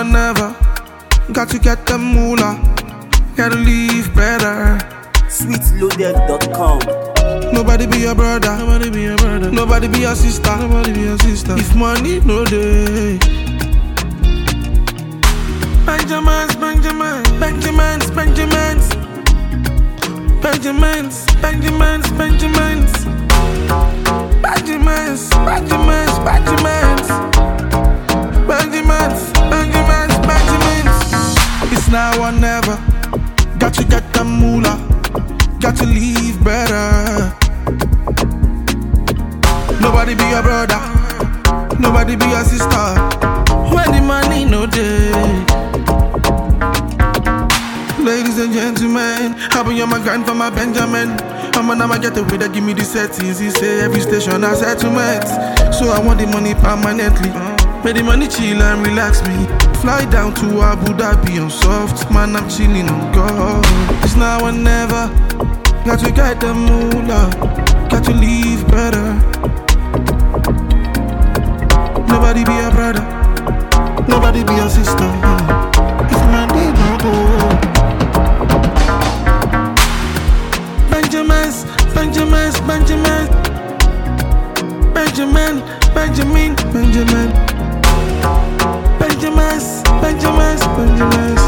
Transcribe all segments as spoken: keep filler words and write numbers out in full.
or never. Got to get the moolah. Gotta live better. sweet loaded dot com. Nobody be your brother. Nobody be your brother. Nobody be your sister. Nobody be your sister. If money no day. Benjamins, Benjamins, Benjamins, Benjamins, Benjamins, Benjamins, Benjamins, Benjamins, Benjamins, Benjamins, Benjamins, Benjamins, Benjamins. It's now or never. Got to get the moolah. Got to live better. Nobody be your brother. Nobody be your sister. When the money no day. Ladies and gentlemen, I've been on my grind for my Benjamin. I'm on my get away that give me the settings. He say every station has settlements. So I want the money permanently. Make the money chill and relax me. Fly down to Abu Dhabi on soft. Man, I'm chilling on God. It's now or never. Got to get the moolah. Got to live better. Nobody be your brother. Nobody be your sister. If money no go. Benjamins, Benjamins, Benjamin, Benjamin, Benjamin, Benjamin, Benjamins, Benjamins, Benjamins,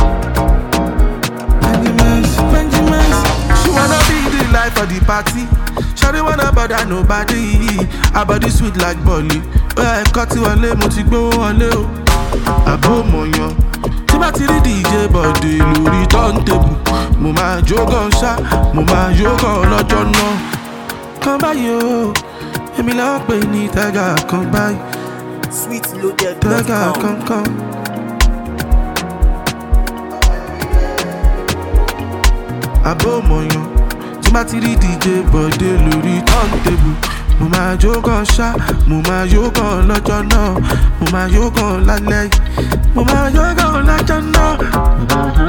Benjamins, Benjamins. She wanna be the life of the party. She don't wanna bother nobody. Her body sweet like Bolly. Oh, I cut you on mo ti gbó wọlé o. Abo mo yan. Tí bá ti rí D J body lórí turntable. Mo máa jó gan ṣá, mo máa yó gan lọ́jọ́ náà. Kan báyìí o, èmi lọ́ọ́ pè ní tẹ́gà kan báyìí. sweet loaded dot com. Tẹ́gà kankan. Àbó mọ̀yàn, tí bá ti rí D J bọ̀dé lórí turntable. Mo máa jó gan ṣá, mo máa yó gan lọ́jọ́ náà. Mo máa yó gan lálẹ́ yìí, mo máa yó gan lọ́jọ́ náà.